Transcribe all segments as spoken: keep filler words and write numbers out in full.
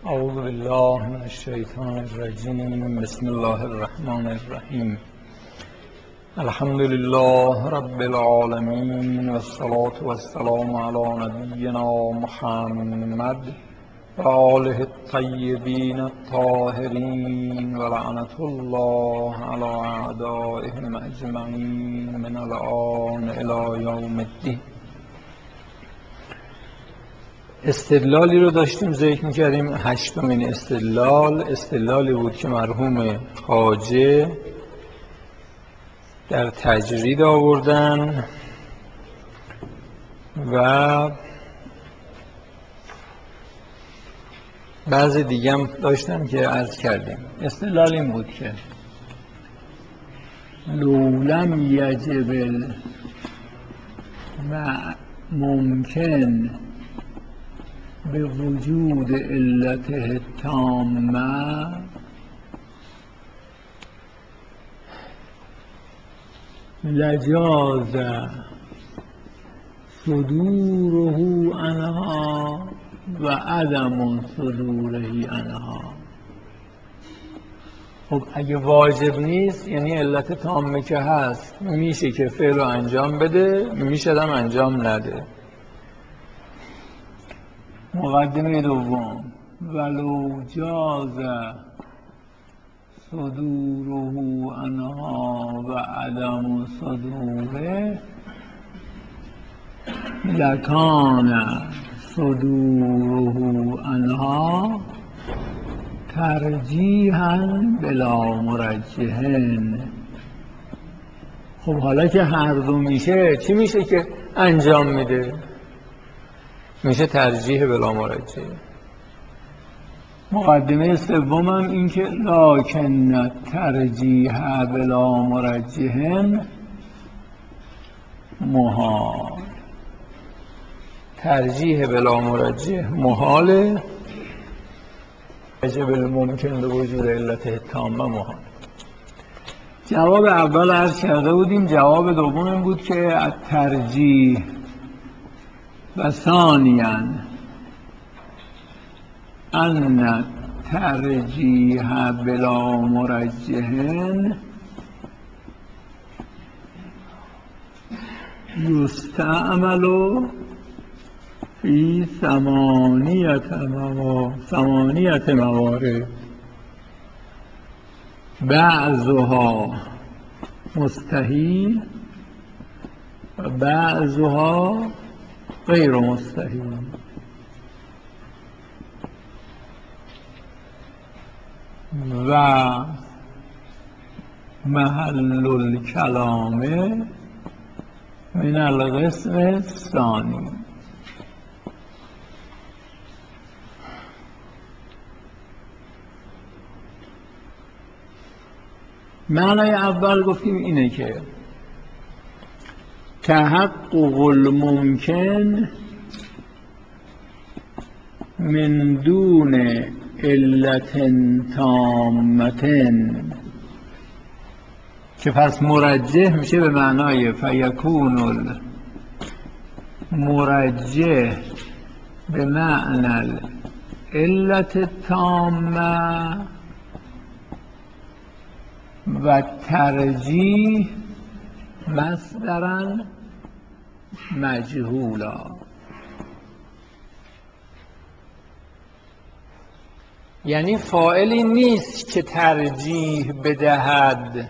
اعوذ بالله من الشیطان الرجیم. بسم الله الرحمن الرحیم. الحمد لله رب العالمین و الصلاة و السلام علی نبینا محمد و آله الطیبین الطاهرین و لعنة الله علی اعدائهم اجمعین من الآن الی یوم الدین. استدلالی رو داشتیم ذکر می‌کردیم، هشتمین استدلال استدلالی بود که مرحوم خواجه در تجرید آوردن و بعضی دیگه هم داشتن که عرض کردیم. استدلال این بود که لولم یجب ممکن به وجود علته تامه لجاز صدوره عنها و عدم صدوره عنها. خب اگه واجب نیست یعنی علت تامه که هست، میشه که فعل رو انجام بده، میشه هم انجام نده. مقدمه دوم ولو جاز صدوره عنها و عدم صدوره لکان صدوره عنها ترجیحاً بلا مرجحن. خب حالا که هر دو میشه، چی میشه که انجام میده؟ میشه ترجیح بلا مرجح. مقدمه سومم این که لکن ترجیح بلا مرجح محال. ترجیح بلا مرجح محاله، یجب الممکن به وجود علت تامه محال. جواب اول عرض کرده بودیم. جواب دوم این بود که ترجیح و ثانیاً ان ترجیح بلا مرجح یستعمل فی ثمانیت موارد ثمانیت موارد بعضها مستحیل و بعضها غیر مستحیل. و محل الکلام من القسم الثانی. معنای اول گفتیم اینه که تحقق الممکن من دون علت تامة، که پس مرجح میشه به معنای فیکون المرجح به معنی علت تامه و ترجیح مصدرا مجهولا. یعنی فاعلی نیست که ترجیح بدهد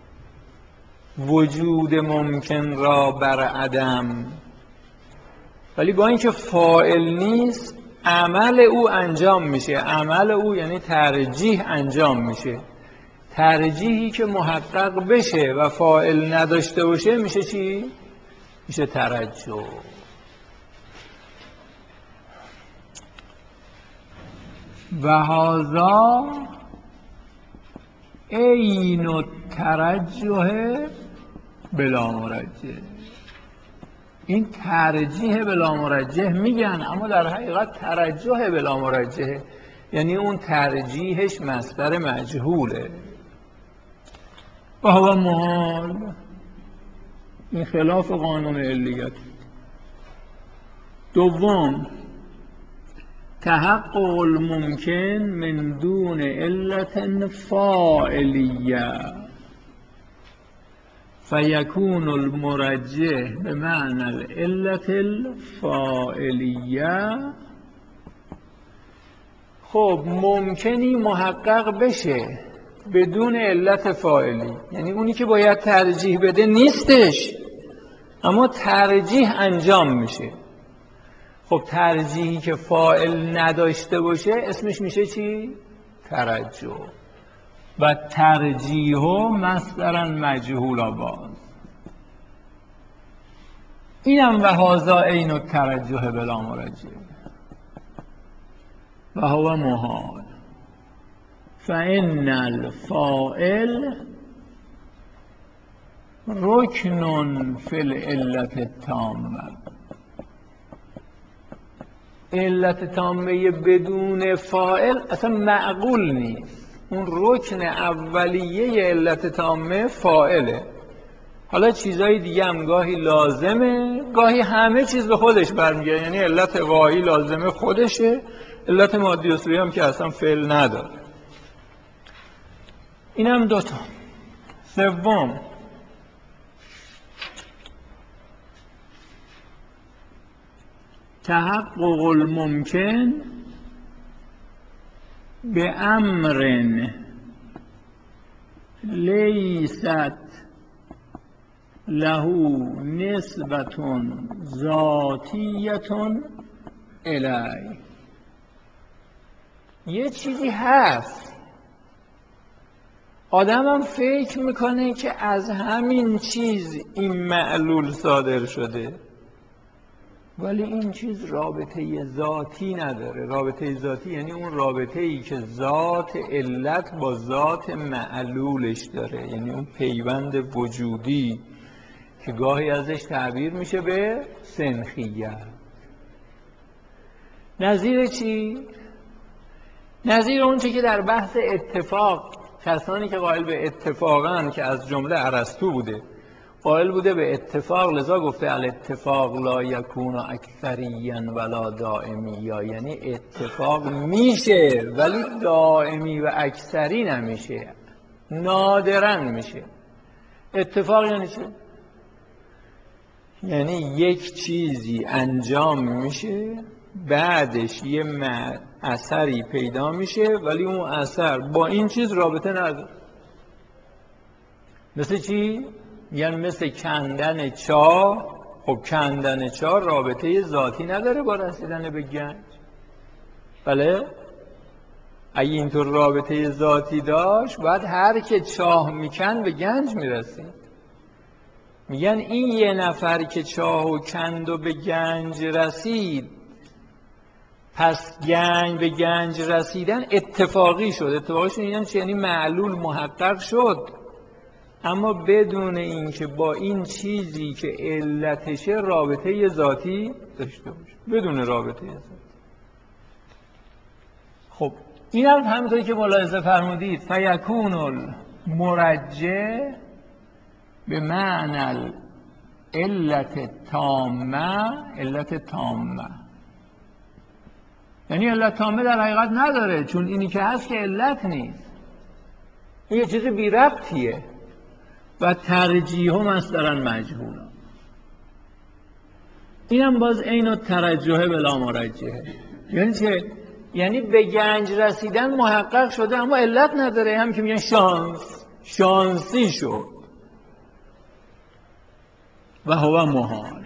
وجود ممکن را بر عدم، ولی با اینکه فاعل نیست عمل او انجام میشه. عمل او یعنی ترجیح انجام میشه. ترجیحی که محقق بشه و فاعل نداشته باشه میشه چی؟ میشه ترجح. و هذا عین الترجح بلا مرجح. این ترجیح بلا مرجح میگن، اما در حقیقت ترجح بلا مرجح یعنی اون ترجیحش مصدر مجهوله. و هو محال. این خلاف قانون علیت. دوم تحقق الممکن من دون علت فاعلیه فیکون المرجح به معنی العلت الفاعلیه. خب ممکنی محقق بشه بدون علت فاعلی، یعنی اونی که باید ترجیح بده نیستش اما ترجیح انجام میشه. خب ترجیحی که فاعل نداشته باشه اسمش میشه چی؟ ترجح. و ترجیح و مصدرا مجهول باز. اینم و هذا عین الترجح بلا مرجح و هو محال فإن الفاعل رکن فی العلت التامه. علت تامه بدون فاعل اصلا معقول نیست. اون رکن اولیه علت تامه فاعله. حالا چیزهای دیگه هم گاهی لازمه، گاهی همه چیز به خودش برمیگرده، یعنی علت واهی لازمه خودشه، علت مادی و سویه هم که اصلا فعل نداره. این هم دوتا. سوم تحقق الممکن به امر لیست له نسبت ذاتیت الی. یه چیزی هست آدم هم فکر میکنه که از همین چیز این معلول صادر شده، ولی این چیز رابطه ذاتی نداره. رابطه ذاتی یعنی اون رابطه ای که ذات علت با ذات معلولش داره، یعنی اون پیوند وجودی که گاهی ازش تعبیر میشه به سنخیت. نظیر چی؟ نظیر اون چی که در بحث اتفاق کسانی که قائل به اتفاقن که از جمله ارسطو بوده قائل بوده به اتفاق، لذا گفته الاتفاق لا یکون اکثریا ولا دائمیا، یعنی اتفاق میشه ولی دائمی و اکثری نمیشه، نادرا میشه. اتفاق یعنی چه؟ یعنی یک چیزی انجام میشه بعدش یه اثری پیدا میشه ولی اون اثر با این چیز رابطه نداره. مثل چی؟ یعنی مثل کندن چاه. خب کندن چاه رابطه ذاتی نداره با رسیدن به گنج. بله؟ اگه اینطور رابطه ذاتی داشت باید هر که چاه میکند به گنج میرسید. میگن این یه نفر که چاه و کند و به گنج رسید، پس گنج به گنج رسیدن اتفاقی شد. اتفاقی شد یعنی چه؟ یعنی معلول محقق شد اما بدون اینکه با این چیزی که علتشه رابطه ذاتی داشته باشه، بدون رابطه ذاتی. خب این هم همونطوری که ملاحظه فرمودید فیکون المرجح به معنی علت تامه. علت تامه یعنی علت تامه در حقیقت نداره، چون اینی که هست که علت نیست، این یه چیز بی ربطیه. و ترجیح هم مصدرا مجهول. اینم باز عین الترجح بلا مرجح. یعنی چه؟ یعنی به گنج رسیدن محقق شده اما علت نداره، هم که میگن شانس، شانسی شد. و هو محال.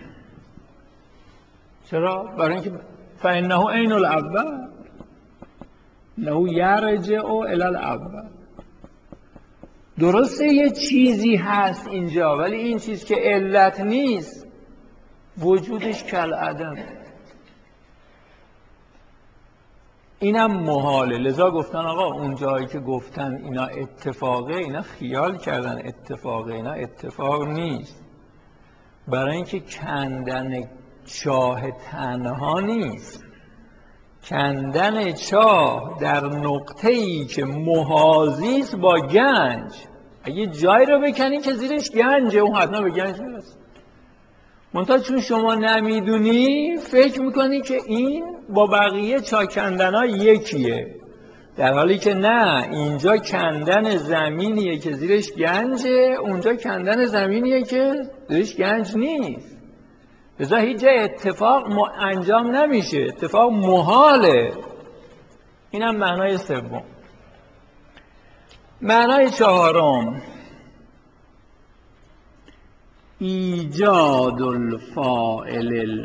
چرا؟ برای اینکه فانه عین الاول انه یرجع الی الاول. درسته یه چیزی هست اینجا ولی این چیز که علت نیست وجودش کالعدم، اینم محاله. لذا گفتن آقا اون جایی که گفتن اینا اتفاقه، اینا خیال کردن اتفاقه، اینا اتفاق نیست. برای اینکه کندن چاه تنها نیست، کندن چاه در نقطه‌ای که محاذی است با گنج. اگه جایی رو بکنی که زیرش گنجه اون حتما به گنج میرسه. منتها چون شما نمیدونی فکر میکنی که این با بقیه چاکندنا یکیه، در حالی که نه، اینجا کندن زمینیه که زیرش گنجه، اونجا کندن زمینیه که زیرش گنج نیست. لذا هیچ جای اتفاق انجام نمیشه، اتفاق محاله. اینم معنای سوم. معنای چهارم، ایجاد الفاعل.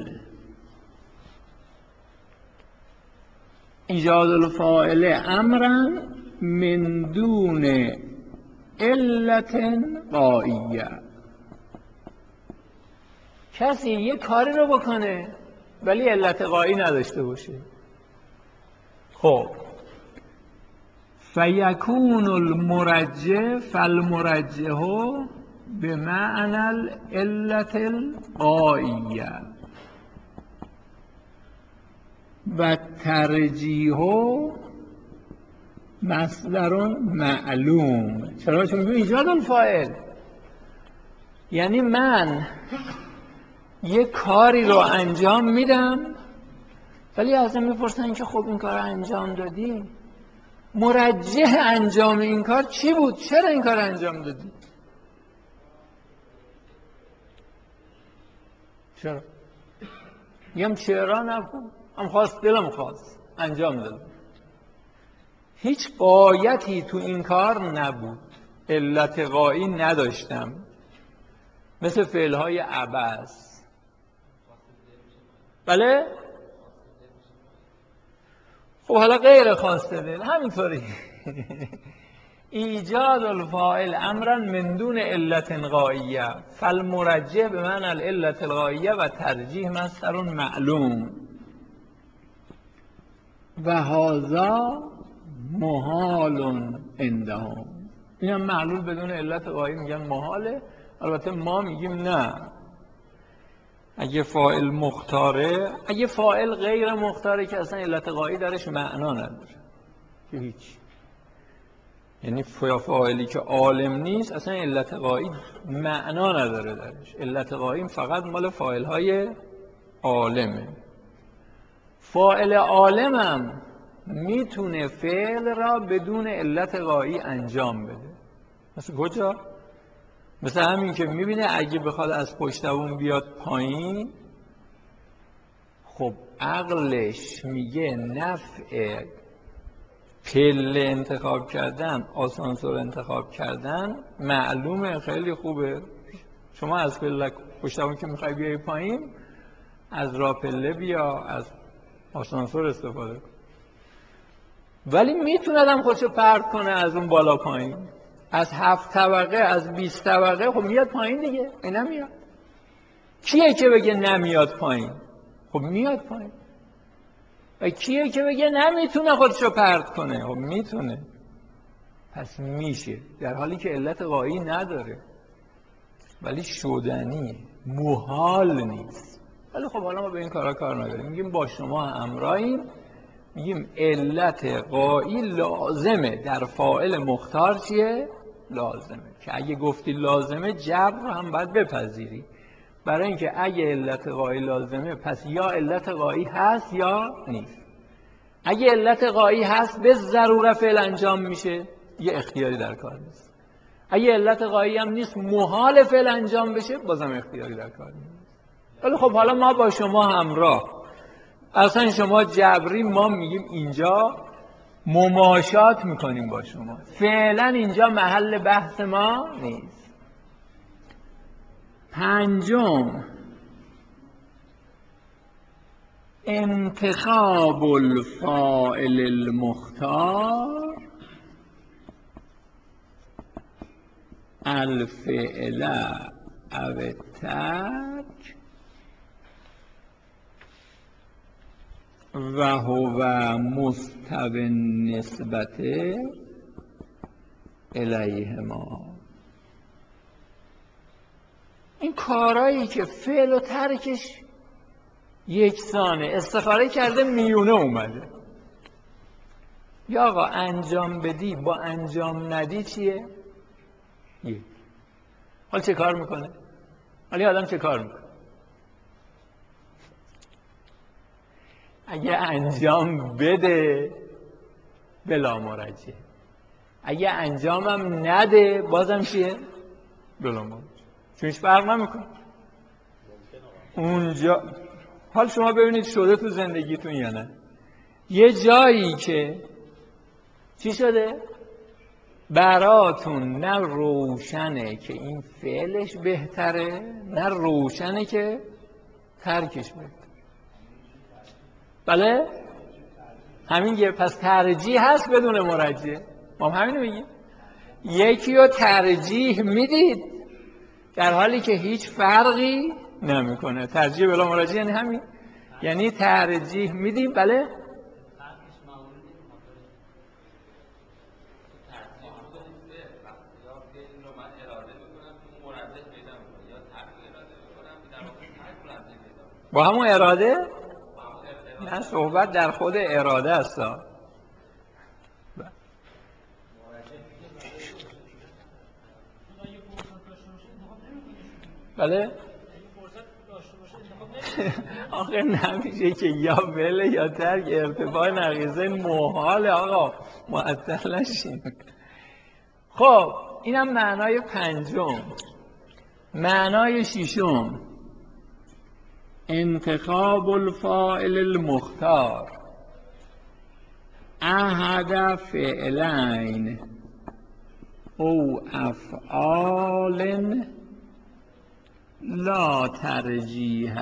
ایجاد الفاعل امرا من دون علت غاییه. کسی یه کاری رو بکنه ولی علت غایی نداشته باشه. خب فیکون المرجح فالمرجح بمعنى العلت الغاییه و ترجیح مصدر معلوم. چرا؟ چون ایجاد الفاعل یعنی من یه کاری رو انجام میدم ولی ازم میپرسن که خب این کار رو انجام دادی، مرجح انجام این کار چی بود؟ چرا این کار رو انجام دادی؟ چرا؟ میگم چرا نکن، هم خواست دلم خواست انجام دادم. هیچ غایتی تو این کار نبود، علت غایی نداشتم، مثل فعلهای عبث. بله؟ خب حالا غیر خواسته دل همینطوری. ایجاد الفاعل امرا من دون علت غاییه فالمرجح به معنی العلت الغاییه و ترجیح مصدر معلوم و هذا محال عندهم. اینم معلول بدون علت غایی میگن محاله. البته ما میگیم نه، اگه فاعل مختاره، اگه فاعل غیر مختاره که اصلا علت غایی درش معنا نداره که هیچ، یعنی فاعلی که عالم نیست اصلا علت غایی معنا نداره درش. علت غایی فقط مال فاعل های عالمه. فاعل عالمم میتونه فعل را بدون علت غایی انجام بده. مثل کجا؟ مثل همین که میبینه اگه بخواد از پشتبون بیاد پایین، خب عقلش میگه نفع پله انتخاب کردن، آسانسور انتخاب کردن معلومه، خیلی خوبه. شما از پله پشتبون که میخوای بیای پایین، از راه پله بیا، از آسانسور استفاده کن. ولی میتونه آدم خودشو پرت کنه از اون بالا پایین، از هفت طبقه، از بیست طبقه، خب میاد پایین دیگه. این نمیاد. کیه که بگه نمیاد پایین؟ خب میاد پایین. و کیه که بگه نمیتونه خودشو پرت کنه؟ خب میتونه. پس میشه، در حالی که علت غایی نداره ولی شدنیه، محال نیست. ولی خب حالا ما به این کارا کار نداریم، میگیم با شما همراهیم، میگیم علت غایی لازمه در فاعل مختار. چیه؟ لازمه. که اگه گفتی لازمه جبر رو هم باید بپذیری، برای اینکه اگه علت غایی لازمه پس یا علت غایی هست یا نیست. اگه علت غایی هست به ضرورت فعل انجام میشه، یه اختیاری در کار نیست. اگه علت غایی هم نیست، محال فعل انجام بشه، بازم اختیاری در کار نیست. ولی خب حالا ما با شما همراه، اصلا شما جبری، ما میگیم اینجا مماشات میکنیم با شما، فعلا اینجا محل بحث ما نیست. پنجم، انتخاب الفاعل المختار الفعل او الترک و هو مستوی نسبت الیهما. این کارایی که فعل و ترکش یکسانه، استخاره کرده میونه اومده، یا آقا انجام بدی با انجام ندی چیه؟ یک. حالا چه کار میکنه؟ حالا آدم چه کار میکنه؟ اگه انجام بده بلا مرجع، اگه انجامم نده بازم چیه؟ بلا مرجع. چونش فرق نمیکنه اونجا. حال شما ببینید شده تو زندگیتون یا نه، یه جایی که چی شده؟ براتون نه روشنه که این فعلش بهتره، نه روشنه که ترکش بهتره. بله؟ همین یه پس ترجیح هست بدون مرجع. ما هم همینو میگیم. یکی رو ترجیح میدید در حالی که هیچ فرقی نمیکنه. ترجیح بلا مرجع یعنی همین، یعنی ترجیح میدیم. بله؟ با همون اراده؟ نه، صحبت در خود اراده است. بله؟ آخه نمیشه که یا بله یا ترک، ارتفاع نقیضه محاله آقا، معطل نشین. خب اینم معنای پنجم. معنای ششم انتخاب الفاعل المختار احد فعلین او افعال لا ترجیح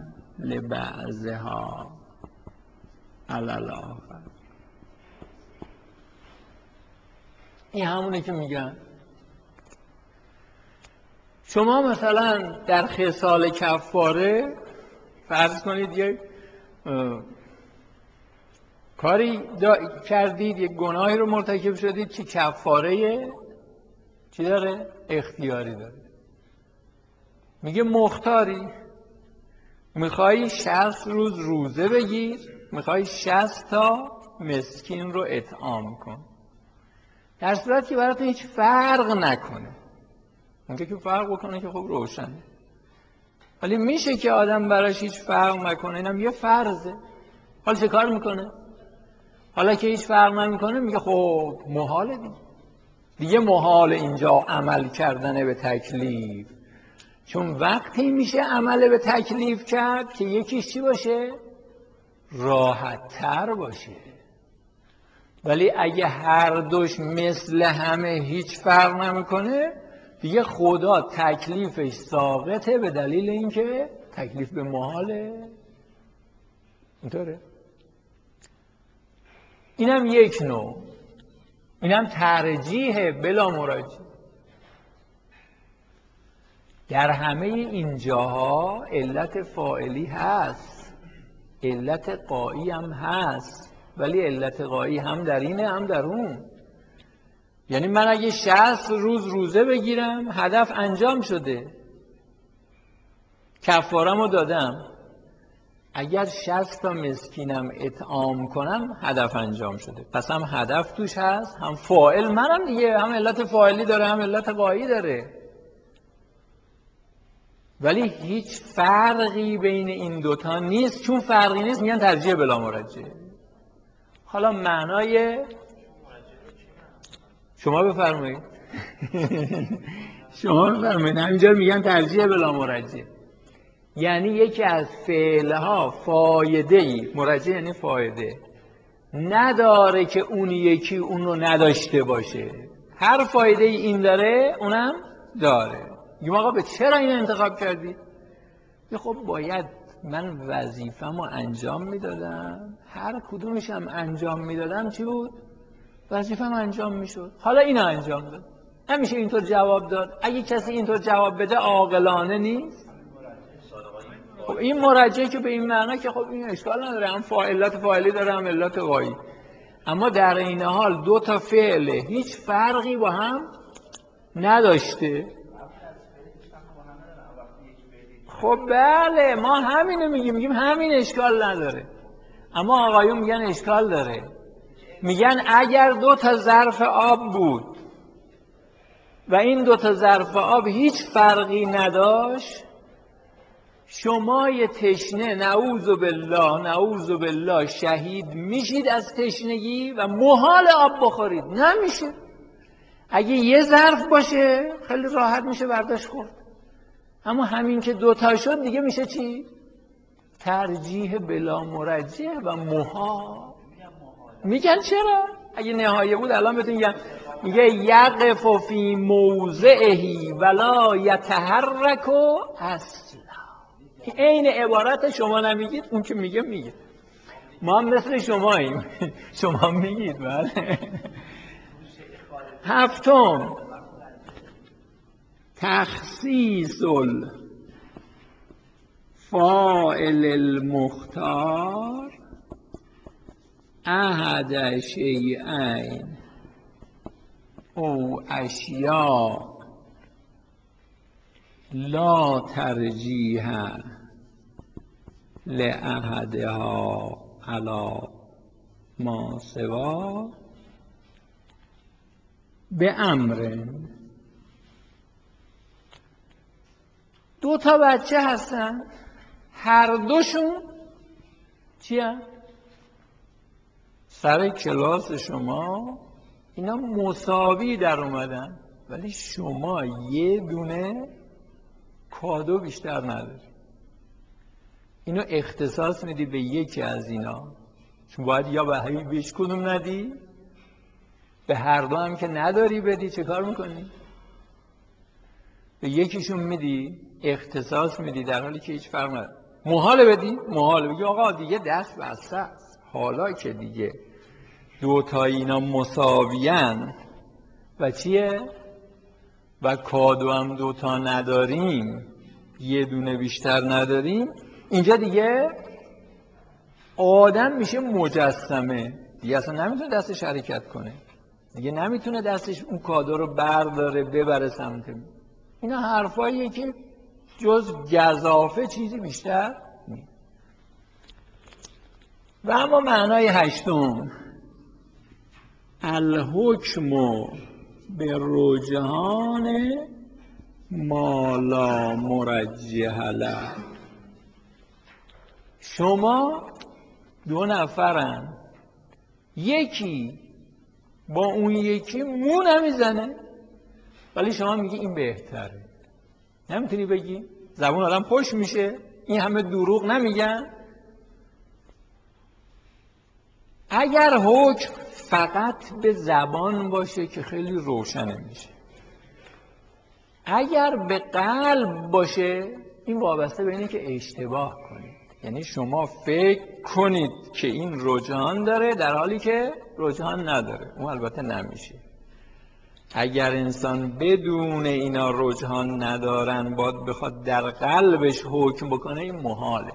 لبعضها علی الاخر. این همونه که میگن شما مثلا در خصال کفاره فرض کنید یک کاری کردید، یک گناهی رو مرتکب شدید که کفاره چی داره؟ اختیاری داره. میگه مختاری، میخوای شصت روز روزه بگیر، میخوای شصت تا مسکین رو اطعام کن، در صورت که برات هیچ فرق نکنه. اونکه که فرق بکنه که خب روشنه، ولی میشه که آدم براش هیچ فرق نکنه، اینم یه فرضه. حالا چه کار میکنه؟ حالا که هیچ فرق نمیکنه میگه خب محاله دیگه دیگه محال اینجا عمل کردن به تکلیف، چون وقتی میشه عمل به تکلیف کرد که یکیش چی باشه؟ راحت تر باشه. ولی اگه هر دوش مثل همه هیچ فرق نمیکنه دیگه خدا تکلیفش ساقطه به دلیل اینکه تکلیف به محاله. اینطوره. اینم یک نوع، اینم ترجیح بلا مرجع. در همه اینجاها علت فاعلی هست، علت قایی هم هست، ولی علت قایی هم در اینه هم در اون. یعنی من اگه شصت روز روزه بگیرم هدف انجام شده، کفاره‌مو دادم. اگر شصت تا مسکینم اطعام کنم هدف انجام شده، پس هم هدف توش هست، هم فاعل منم دیگه، هم علت فاعلی داره هم علت قایی داره. ولی هیچ فرقی بین این دوتا نیست. چون فرقی نیست میگن ترجیح بلا مرجع. حالا معنای شما بفرمایید. شما بفرمایید. همینجا میگن ترجیح بلا مرجع، یعنی یکی از فعلها فایده‌ای، مرجع یعنی فایده، نداره که اون یکی اون رو نداشته باشه. هر فایده ای این داره اونم داره. میگم آقا به چرا این انتخاب کردی؟ خب باید من وظیفه‌مو انجام میدادم، هر کدومشم انجام میدادم چی بود؟ وظیفه‌م انجام میشد. حالا اینو انجام داد. نمیشه اینطور جواب داد. اگه کسی اینطور جواب بده عاقلانه نیست. خب این مرجع که به این معنا که خب این اشکال نداره، هم فاعلات فاعلی داره هم علت قایی. اما در این حال دو تا فعل هیچ فرقی با هم نداشته. خب بله ما همینو میگیم، میگیم همین اشکال نداره. اما آقایون میگن اشکال داره. میگن اگر دو تا ظرف آب بود و این دو تا ظرف آب هیچ فرقی نداشت، شما یه تشنه نعوذ بالله نعوذ بالله شهید میشید از تشنگی و محال آب بخورید، نمیشه. اگه یه ظرف باشه خیلی راحت میشه برداشت خورد، اما همین که دوتا شد دیگه میشه چی؟ ترجیح بلا مرجح و محال. میگن چرا؟ اگه نهایه بود الان بهتون میگم، میگه یقف فی موضعه ولا یتحرک اصلا. این عبارت شما نمیگید، اون که میگه میگه. ما هم مثل شماییم. شما میگید. بله. هفتم، تخصیص الفاعل المختار احد شیئین او اشیاء لا ترجیح لأحدها علی ما سوا به امر. دو تا بچه هستن، هر دوشون چی هست؟ سر کلاس شما اینا مساوی در اومدن، ولی شما یه دونه کادو بیشتر نداری. اینو اختصاص میدی به یکی از اینا، چون باید یا به هیچ کدوم ندی، به هر دو هم که نداری بدی. چه کار میکنی؟ به یکیشون میدی، اختصاص میدی، در حالی که هیچ فرق نداره. محاله بدی، محاله بگی آقا دیگه دست بسته است، حالا که دیگه دو تا اینا مساویان و چیه؟ و کادو هم دو تا نداریم، یه دونه بیشتر نداریم، اینجا دیگه آدم میشه مجسمه دیگه، اصلا نمیتونه دستش حرکت کنه دیگه، نمیتونه دستش اون کادو رو برداره ببره سمت. اینا حرفاییه که جز گزافه چیزی بیشتر نیست. و اما معنای هشتم، الحکم به رجحان ما لا مرجح له. شما دو نفرن، یکی با اون یکی مو نمیزنه، ولی شما میگی این بهتره. نمیتونی بگی؟ زبون آدم خوش میشه. این همه دروغ نمیگن. اگر حکم فقط به زبان باشه که خیلی روشن میشه، اگر به قلب باشه این وابسته به اینه که اشتباه کنید. یعنی شما فکر کنید که این رجحان داره در حالی که رجحان نداره، اون البته نمیشه. اگر انسان بدون اینا رجحان ندارن باید بخواد در قلبش حکم بکنه، این محاله.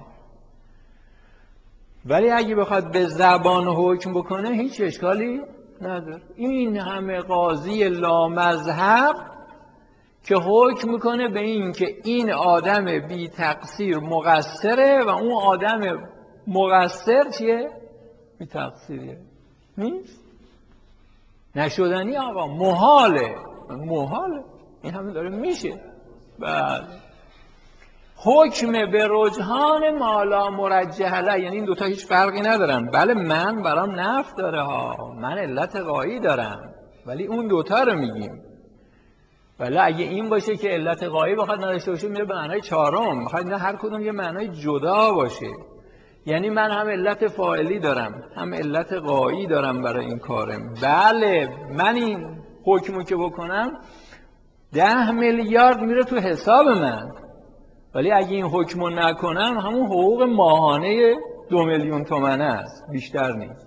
ولی اگه بخواد به زبان حکم بکنه هیچ اشکالی نداره. این همه قاضی لامذهب که حکم میکنه به این که این آدم بی تقصیر مقصره و اون آدم مقصر چیه؟ بی تقصیریه. نیست؟ نشدنی آقا، محاله. محاله. این همه داره میشه. بله. حکم به رجحان ما لا مرجح له، یعنی این دوتا هیچ فرقی ندارن. بله من برام نفع داره ها، من علت غایی دارم، ولی اون دوتا رو میگیم. ولی اگه این باشه که علت غایی بخواد نداشته باشه میره به معنای چهارم، بخواد نه هر کدوم یه معنای جدا باشه. یعنی من هم علت فاعلی دارم هم علت غایی دارم برای این کارم. بله من این حکمو که بکنم ده میلیارد میره تو حساب من، ولی اگه این حکمو نکنم همون حقوق ماهانه دو میلیون تومنه است، بیشتر نیست.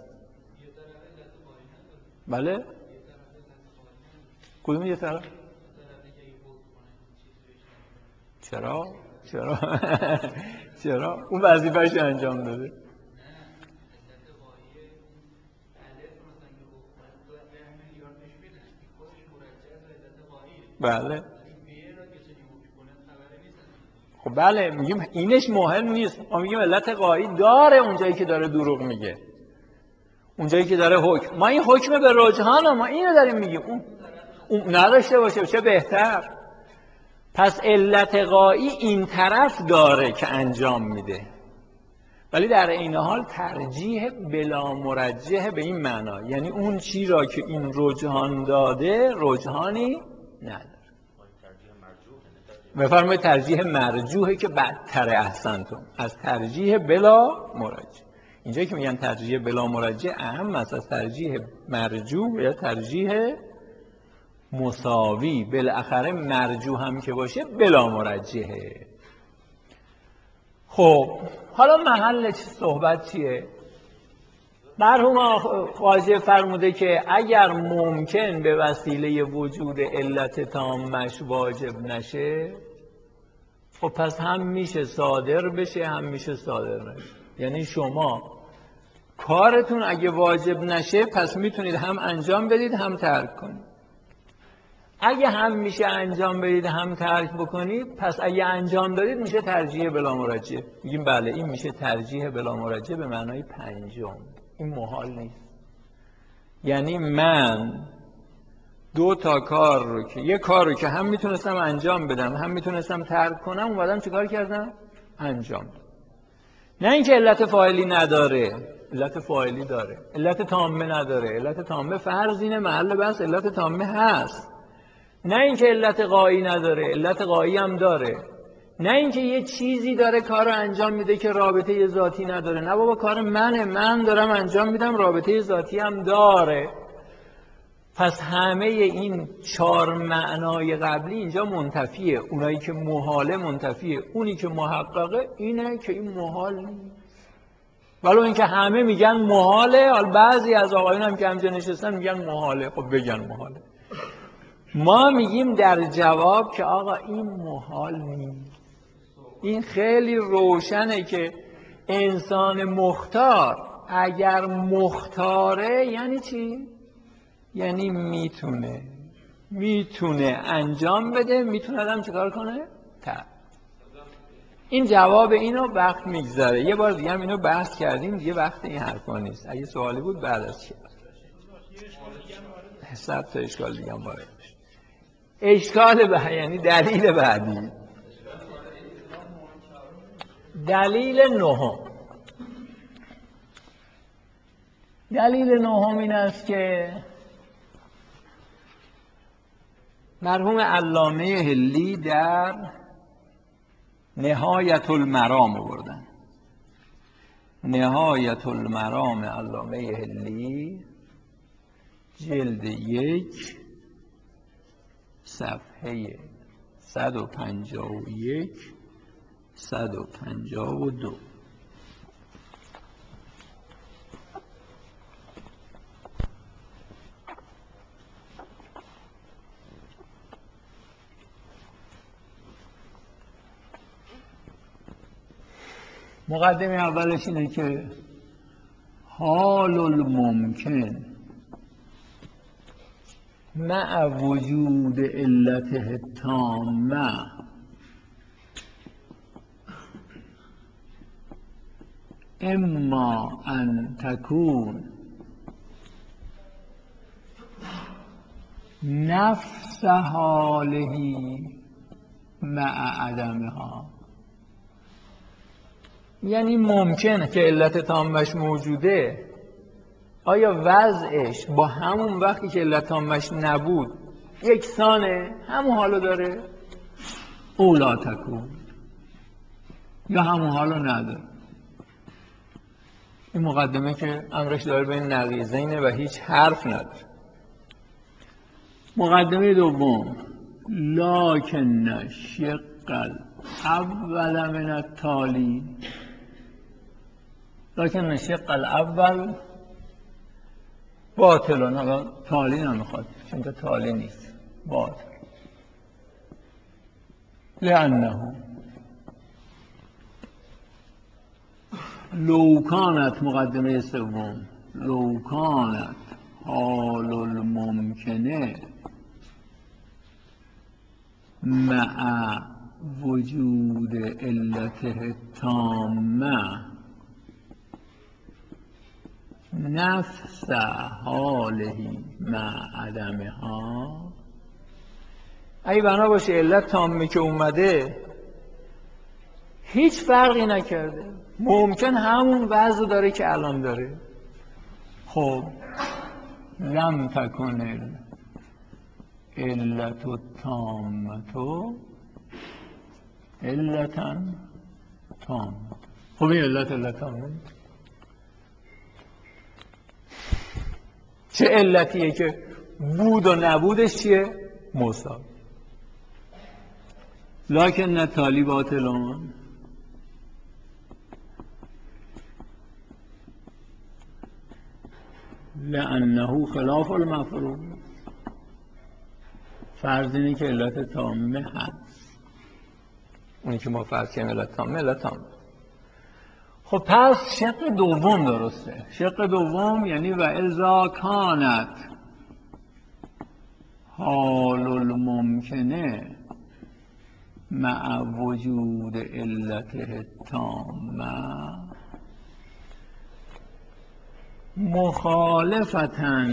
بله کدوم یه طرف؟ چرا؟ چرا؟ چرا؟ اون وظیفه‌اش انجام داده. بله خب بله میگیم اینش مهم نیست، ما میگیم علت غایی داره اونجایی که داره دروغ میگه، اونجایی که داره حکم. ما این حکم به رجحان ما اینو داریم میگیم، اون, اون نداشته باشه چه بهتر. پس علت غایی این طرف داره که انجام میده، ولی در این حال ترجیح بلا مرجح به این معنا، یعنی اون چی را که این رجحان داده رجحانی نداره. بفرمایید ترجیح مرجوحه که بدتر احسنتم از ترجیح بلا مرجح. اینجا که میگن ترجیح بلا مرجح اهم است از ترجیح مرجوح یا ترجیح مساوی. بالاخره مرجوح هم که باشه بلا مرجحه. خب حالا محل صحبت چیه؟ مرحوم خواجه فرموده که اگر ممکن به وسیله وجود علت تامش واجب نشه، خب پس هم میشه صادر بشه هم میشه صادر نشه. یعنی شما کارتون اگه واجب نشه پس میتونید هم انجام بدید هم ترک کنید. اگه هم میشه انجام بدید هم ترک بکنید، پس اگه انجام دادید میشه ترجیح بلا مرجح. میگیم بله این میشه ترجیح بلا مرجح به معنای پنجم. این محال نیست. یعنی من دو تا کار رو که یه کار رو که هم میتونستم انجام بدم هم میتونستم ترک کنم، اومدم چیکار کردم؟ انجام دادم. نه اینکه علت فاعلی نداره، علت فاعلی داره. علت تامه نداره، علت تامه فرض اینه محل بحث علت تامه هست. نه اینکه علت غایی نداره، علت غایی هم داره. نه اینکه یه چیزی داره کار رو انجام میده که رابطه ذاتی نداره. نه بابا کار منه، من دارم انجام میدم، رابطه ذاتی هم داره. پس همه این چهار معنای قبلی اینجا منتفیه. اونایی که محاله منتفیه، اونی که محققه اینه که این محال نیست. ولو اینکه همه میگن محاله، حال بعضی از آقایون هم که همجا نشستن میگن محاله. خب بگن محاله. ما میگیم در جواب که آقا این محال نیست. این خیلی روشنه که انسان مختار اگر مختاره یعنی چی؟ یعنی میتونه میتونه انجام بده، میتونه آدم چیکار کنه؟ تا این جواب اینو وقت میگذره. یه بار دیگه هم اینو بحث کردیم، دیگه وقت این حرفا نیست. اگه سوالی بود بعد از چی؟ صد تا اشکال دیگه هم وارد بشه. اشکال بعد یعنی دلیل بعدی. دلیل نهم. دلیل نهم این است که مرحوم علامه حلی در نهایت المرام آوردن. نهایت المرام علامه حلی جلد یک صفحه صد و پنجاه و یک صد و پنجاه و دو. مقدمه اولش اینه که حال الممکن مع وجود علته تامه اما ان تکون نفس حاله مع عدمها. یعنی ممکنه که علت تامش موجوده، آیا وضعش با همون وقتی که علت تامش نبود یکسانه؟ همون حالو داره؟ اولا تکون، یا همون حالو نداره. این مقدمه که امرش داره بین نقیضینه و هیچ حرف نداره. مقدمه دوم لکن شق الاول من التالی. لکن شق الاول باطلون. حالا تالی نمیخواد چون که تالی نیست، باطل. لانه لو کانت مقدمه سوم لو کانت حال الممکنه مع وجود علته تامه نفس حاله مع عدمها اگه بنا باشه علت تامه که اومده هیچ فرقی نکرده، ممکن همون وضع داره که الان داره. خب لم تکن علت التامه علتا تامه. خب این علت علت تامه چه علتیه که بود و نبودش چیه؟ مساوی. لکن نتالی باطلان، لانه خلاف المفروض. فرض اینه که علت تامه هست، اونی که ما فرض کنیم علت تامه علت تامه. خب پس شق دوم درسته. شق دوم یعنی و اذا کانت حال الممکنه مع وجود علته التامه مخالفة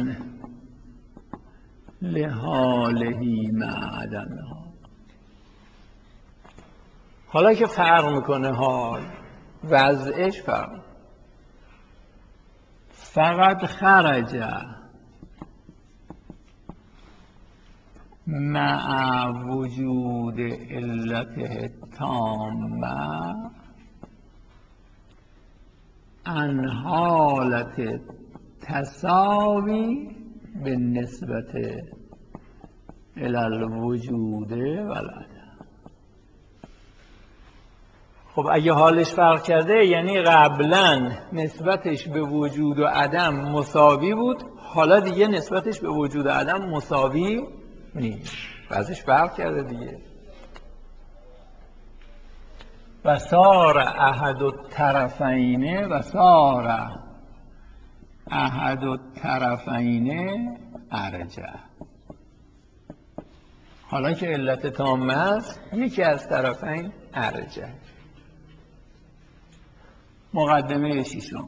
لحاله مع عدمها. حالا که فرق میکنه حال وضعش فرق، فقط خرج مع وجود علته التامه عن حالت تساوی به نسبت الى الوجود و العدم. خب اگه حالش فرق کرده یعنی قبلا نسبتش به وجود و عدم مساوی بود، حالا دیگه نسبتش به وجود و عدم مساوی نیست، وضعش فرق کرده دیگه. و صار احد الطرفین و صار احد الطرفین ارجح. حالا که علت تامه است یکی از طرفین ارجح. مقدمه ششم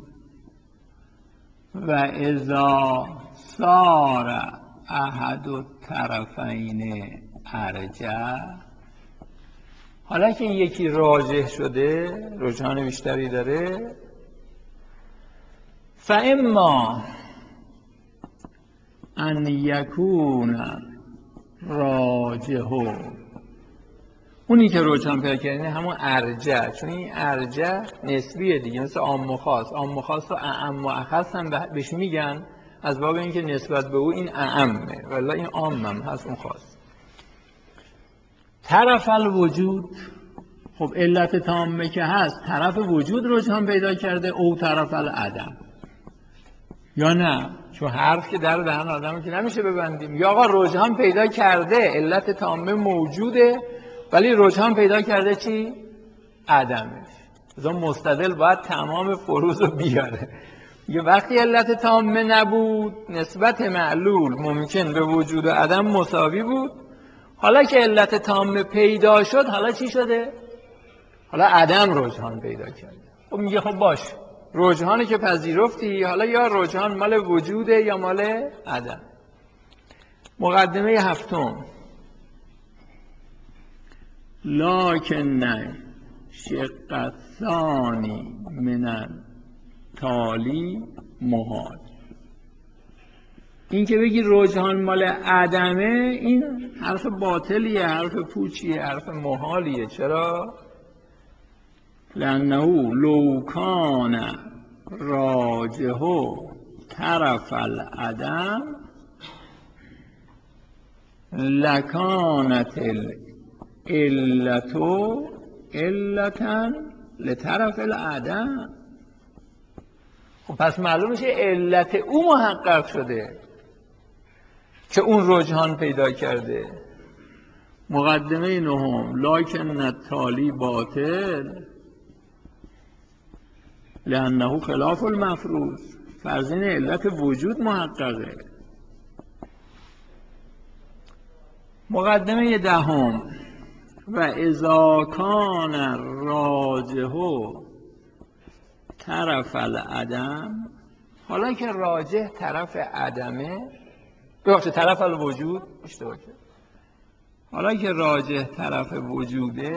و اذا صار احد الطرفین ارجح، حالا که یکی راجح شده، رجحان بیشتری داره، فاما ان یکون راجح، اونی که رجحان پیدا کرده همون ارجح، چون این ارجح نسبیه دیگه، مثل عام و خاص. عام و خاص و اعم و اخص هم بهش میگن از باب اینکه نسبت به او این اعمه، ولی این عام هم هست اون خاص. طرف الوجود، خب علت تامه که هست طرف وجود رجحان پیدا کرده او طرف العدم، یا نه؟ چون حرف که در دهن آدم که نمیشه ببندیم. یا آقا رجحان پیدا کرده، علت تامه موجوده ولی رجحان پیدا کرده چی؟ عدمش. مثلا مستدل باید تمام فروض رو بیاره. یه وقتی علت تامه نبود نسبت معلول ممکن به وجود و عدم مساوی بود، حالا که علت تامه پیدا شد حالا چی شده؟ حالا عدم رجحان پیدا کرده. خب میگه خب باش، رجحانی که پذیرفتی حالا یا رجحان مال وجوده یا مال عدم. مقدمه هفتم لکن شق الثانی من التالی محال. این که بگی رجحان مال عدمه این حرف باطلیه، حرف پوچیه، حرف محالیه. چرا؟ لانه لو کان راجح طرف العدم لکانت العلت علتا لطرف العدم. خب پس معلوم میشه علت او محقق شده که اون رجحان پیدا کرده. مقدمه نهم لکن التالی باطل لانه خلاف المفروض. فرضین علت وجود محققه. مقدمه دهم و اذا کان راجح طرف العدم، حالا که راجح طرف عدمه، ببخشید طرف الوجود، اشتباه کردم. حالا که راجح طرف وجوده،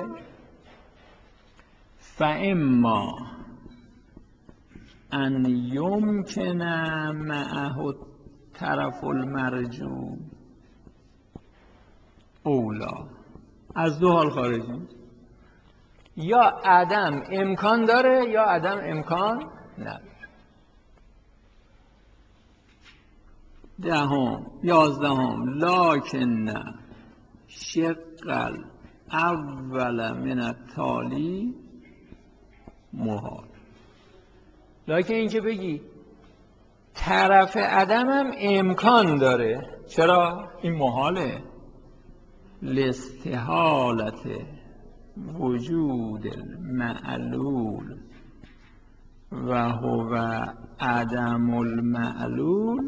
فاما ان یمکن معه طرف المرجو اولا، از دو حال خارج نیست، یا عدم امکان داره یا عدم امکان نداره. دهم یازدهم لکن شق اول من التالی محال. لکن این که بگی طرف عدم هم امکان داره، چرا؟ این محاله. لاستحالت وجود المعلول و هو عدم المعلول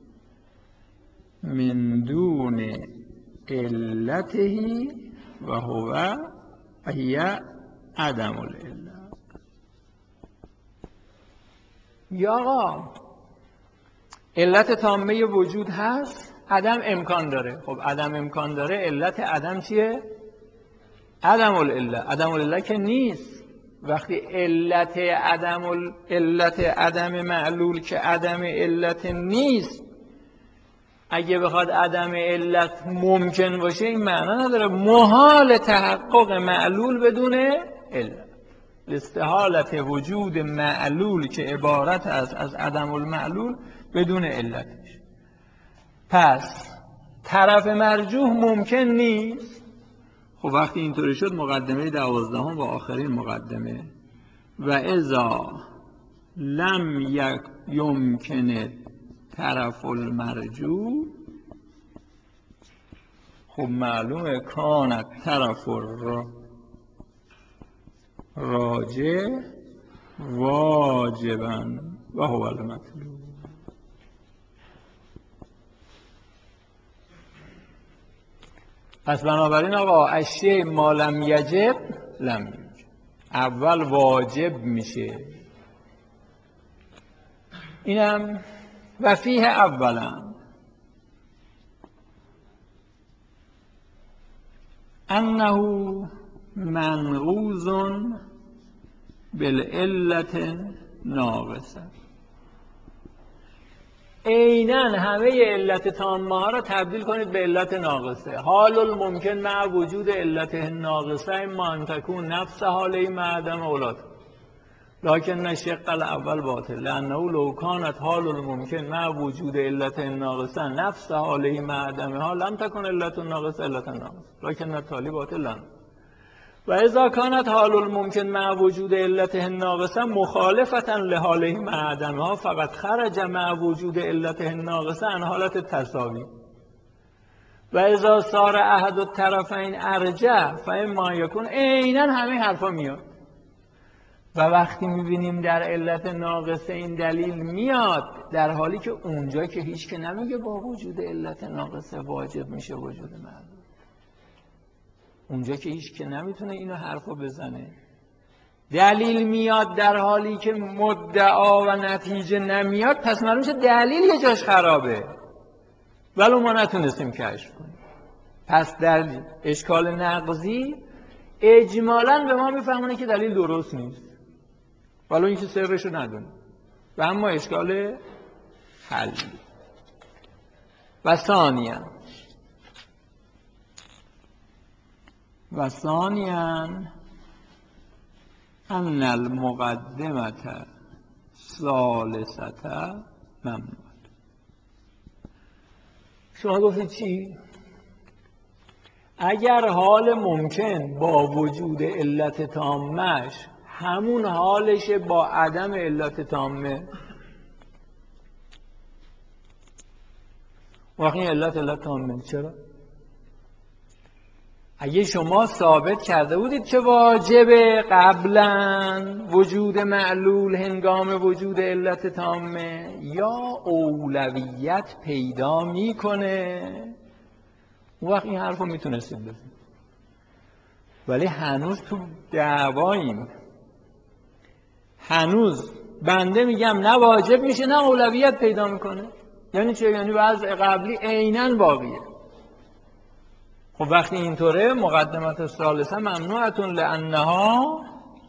من دون علته و هو هی عدم العله. یا آقا علت تامه وجود هست، عدم امکان داره. خب عدم امکان داره، علت عدم چیه؟ عدم العله. عدم العله که نیست. وقتی علت عدم ال... علت عدم معلول که عدم علت نیست، اگه بخواد عدم علت ممکن باشه این معنا نداره. محال تحقق معلول بدون علت. استحالت وجود معلول که عبارت است از عدم المعلول بدون علتش. پس طرف مرجوح ممکن نیست. خب وقتی اینطوری شد مقدمه دوازدهم و آخرین مقدمه و اذا لم یمکن طرف المرجوح، خب معلومه کانت طرف راجع واجبا و هو المطلوب. پس بنابراین آقا اشیاء ما لم یجب لم یوجب، اول واجب میشه. اینم و فیه اولا انه منقوض بالعلت ناقصه. عیناً همه علت تامه ها را تبدیل کنید به علت ناقصه. حال الممکن مع وجود علت ناقصه اما ان تکون نفس حاله مع عدم اولاد، لكن شق الاول باطل لانه لو كانت حال الممکن مع وجود علت ناقصه نفس حاله مع عدمها لم تكن علت ناقصه علت ناقصه لكن التالي باطل لن. و اذا كانت حال الممکن مع وجود علته الناقصه مخالفة لحاله مع عدمها فقط خرج مع وجود علته الناقصه عن حالت تساوی. و اذا صار احد الطرفین ارجح فاما یکون. عیناً همه حرفا میاد. و وقتی میبینیم در علت ناقصه این دلیل میاد، در حالی که اونجا که هیچ که نمیگه با وجود علت ناقصه واجب میشه وجود معلول، اونجا که هیچ که نمیتونه اینو حرفو بزنه، دلیل میاد در حالی که مدعا و نتیجه نمیاد، پس معلوم شد دلیل یه جاش خرابه ولو ما نتونستیم کشف کنیم. پس در اشکال نقضی اجمالاً به ما میفهمونه که دلیل درست نیست ولو اینکه سرشو ندونه، و اما اشکال حلی. و ثانیاً و ثانیاً ان المقدمه ثالثه ممنوع. شما گفتید چی؟ اگر حال ممکن با وجود علت تامش همون حالش با عدم علت تامه، واقعی علت علت تامه. چرا؟ اگه شما ثابت کرده بودید که واجبه قبلا وجود معلول هنگام وجود علت تامه، یا اولویت پیدا میکنه، اون وقت این حرف رو میتونستید بزنید. ولی هنوز تو دعواییم، هنوز بنده میگم نه واجب میشه نه اولویت پیدا میکنه. یعنی چه؟ یعنی وضع قبلی عیناً باقیه. خب وقتی اینطوره مقدمت ثالثه ممنوعتون لانها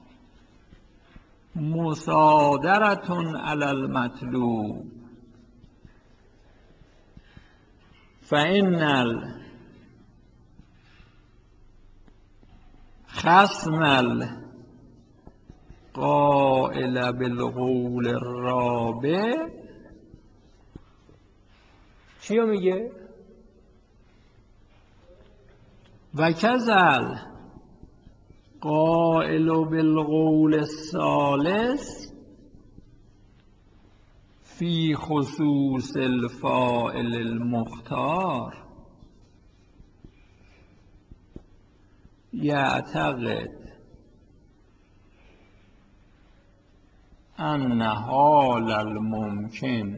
مصادرتون علی المطلوب فإن الخصم القائل بالقول الرابع چیو میگه؟ و کذل قائل بالقول الثالث فی خصوص الفاعل المختار یعتقد ان حال الممکن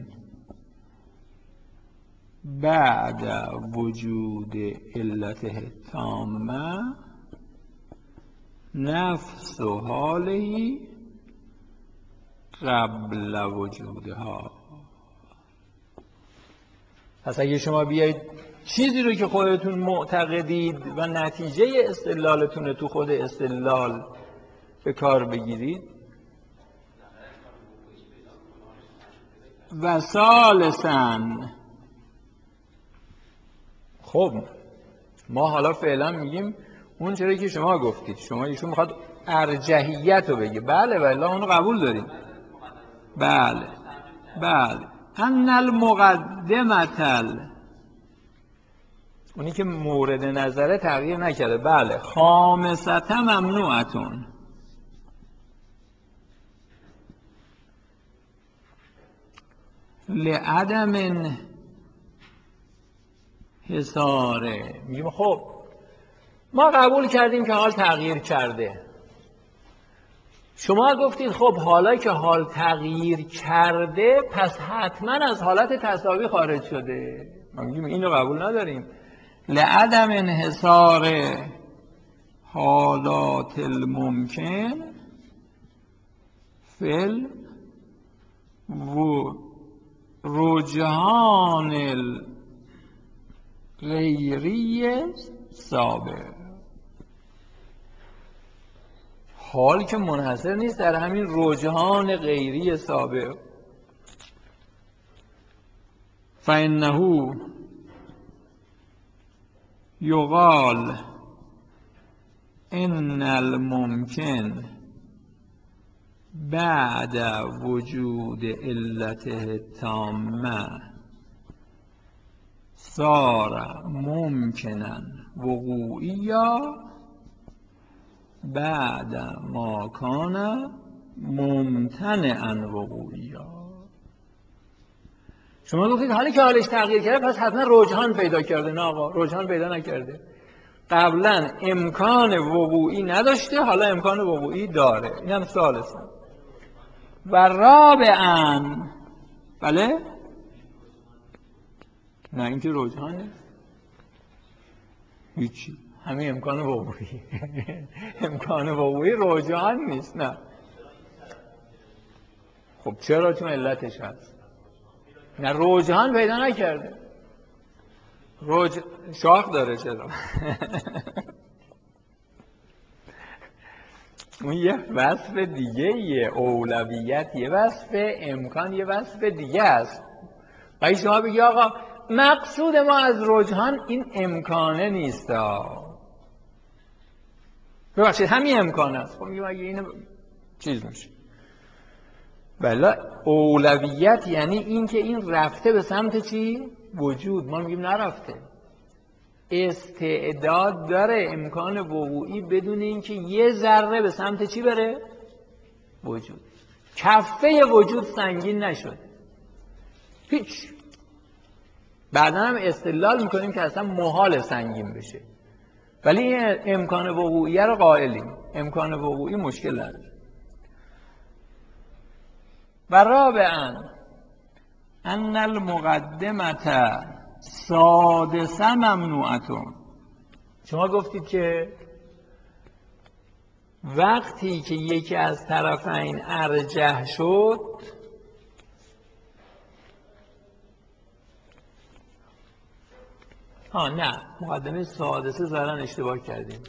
بعد وجود علته التامه نفس حاله قبل وجودها. پس اگه شما بیایید چیزی رو که خودتون معتقدید و نتیجه استدلالتون تو خود استدلال به کار بگیرید و ثالثاً خب ما حالا فعلا میگیم اون چیزی که شما گفتید، شما ایشون میخواد ارجحیت رو بگه، بله بله اونو قبول داریم، بله بله ان المقدمه اونی که مورد نظره تغییر نکرده، بله خامسه ممنوعتون لعدم حصاره. میگیم خب ما قبول کردیم که حال تغییر کرده، شما گفتید خب حالا که حال تغییر کرده پس حتما از حالت تساوی خارج شده. ما میگیم اینو قبول نداریم. لعدم انحصار حالات الممکن فل و رجحان الغیری سابق. حال که منحصر نیست در همین رجحان غیری سابق. فإنه یقال ان الممکن بعد وجود علته التامه صار ممکنا وقوعیا بعد ما کان ممتنعا وقوعیا. شما گفتید حالی که حالش تغییر کرده پس حتما رجحان پیدا کرده. نه آقا، رجحان پیدا نکرده. قبلا امکان وقوعی نداشته، حالا امکان وقوعی داره. این هم ثالثه. و رابعاً بله نه این که رجحانه هیچی، همین امکان وقوعی امکان وقوعی رجحان نیست. نه خب چرا؟ چون علتش هست. نه رجحان پیدا نکرده، رج... شاخ داره. چرا؟ اون یه وصف دیگه یه اولویت، یه وصف امکان، یه وصف دیگه است. و شما بگی آقا مقصود ما از رجحان این امکانه نیست، ببخشید همین امکان است. خب میگم اگه اینو چیز میشه. بله اولویت یعنی این که این رفته به سمت چی؟ وجود. ما میگیم نرفته، استعداد داره امکان وقوعی بدون اینکه یه ذره به سمت چی بره؟ وجود. کفه وجود سنگین نشد هیچ. بعدا هم استدلال میکنیم که اصلا محال سنگین بشه، ولی این امکان وقوعی رو قائلیم. امکان وقوعی مشکل نداره. و رابعاً ان المقدمه سادسه ممنوعتون. شما گفتید که وقتی که یکی از طرفین ارجح شد ها نه، مقدمه سادسه زدن اشتباه کردیم.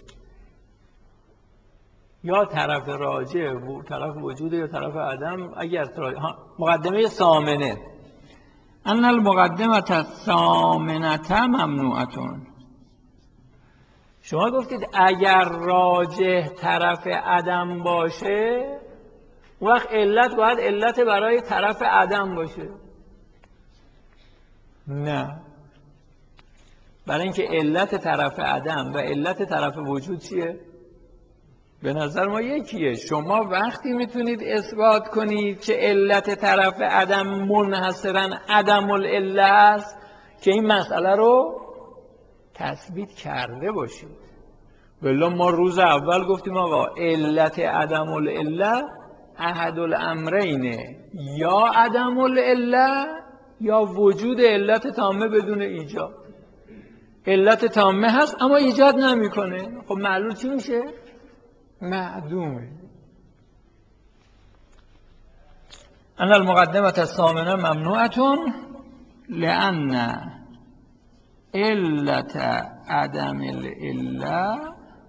یا طرف راجع و طرف وجود یا طرف عدم. اگر ها مقدمه ثامنه، ان المقدمه الثامنه ممنوعتون. شما گفتید اگر راجح طرف عدم باشه، اون وقت علت باید علت برای طرف عدم باشه. نه، برای اینکه علت طرف عدم و علت طرف وجود چیه؟ به نظر ما یکیه. شما وقتی میتونید اثبات کنید که علت طرف عدم منحصراً عدم العله است که این مسئله رو تثبیت کرده باشید. والله ما روز اول گفتیم آقا علت عدم العله احد الامرینه، یا عدم العله یا وجود علت تامه بدون ایجاد. علت تامه هست اما ایجاد نمیکنه، خب معلول چی میشه؟ معدومه. ان المقدمه الثامنه ممنوعه لان علت عدم العله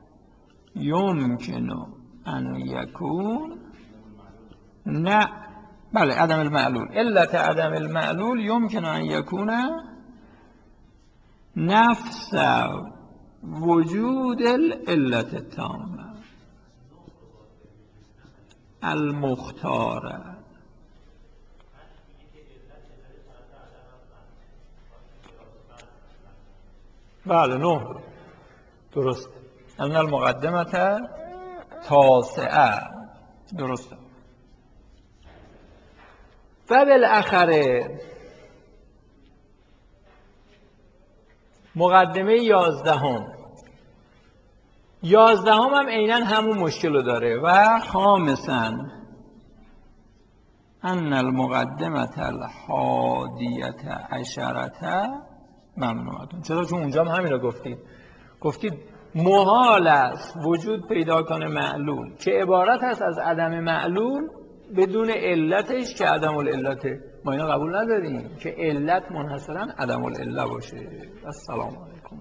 يمكن ان يكون نه بله عدم المعلول. علت عدم المعلول يمكن ان يكون نفس وجود العلت التامه المختاره. بله نه درست. ان المقدمه تاسعه درسته. و بالاخره مقدمه یازدهم یازدهم هم عیناً همون مشکل رو داره. و خامساً ان المقدمه الحادیه عشرة ممنوعه. چرا؟ چون اونجا هم همین رو گفتید. گفتید محال است وجود پیدا کنه معلول که عبارت هست از عدم معلول بدون علتش که عدم العلته. ما اینا قبول نداریم که علت منحصراً عدم العله باشه. السلام علیکم.